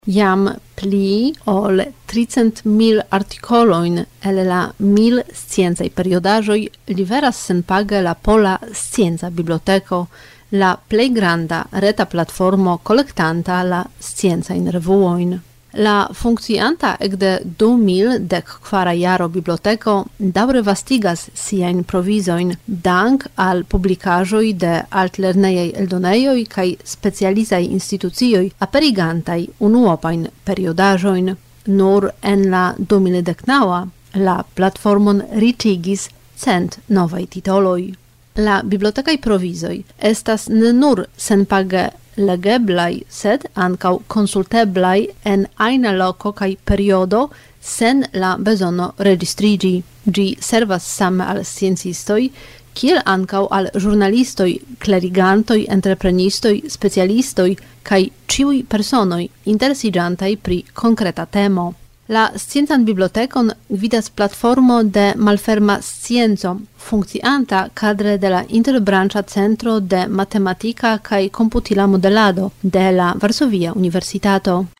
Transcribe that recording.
Jam pli ol 300.000 artikolojn el la 1000 sciencaj periodaĵoj liveras senpage la Pola Scienca Biblioteko, la plej granda reta platformo kolektanta la sciencajn revuojn. La funkcianta ekde 2014 jaro biblioteko daŭre vastigas siajn provizojn dank al publikaĵoj de altlernejaj eldonejoj kaj specializaj institucioj aperigantaj unuopajn periodaĵojn. Nur en la 2019 la platformon riĉigis 100 novaj titoloj. La bibliotekaj provizoj estas ne nur senpage legeblaj, sed ankaŭ konsulteblaj en ajna loko kaj periodo sen la bezono registriĝi. Ĝi servas same al sciencistoj, kiel ankaŭ al ĵurnalistoj, klerigantoj, entreprenistoj, specialistoj kaj ĉiuj personoj interesiĝantaj pri konkreta temo. La sciencan bibliotekon gvidas platformo de malferma scienco, funkcianta kadre de la interbranĉa centro de matematika kaj komputila modelado de la Varsovia Universitato.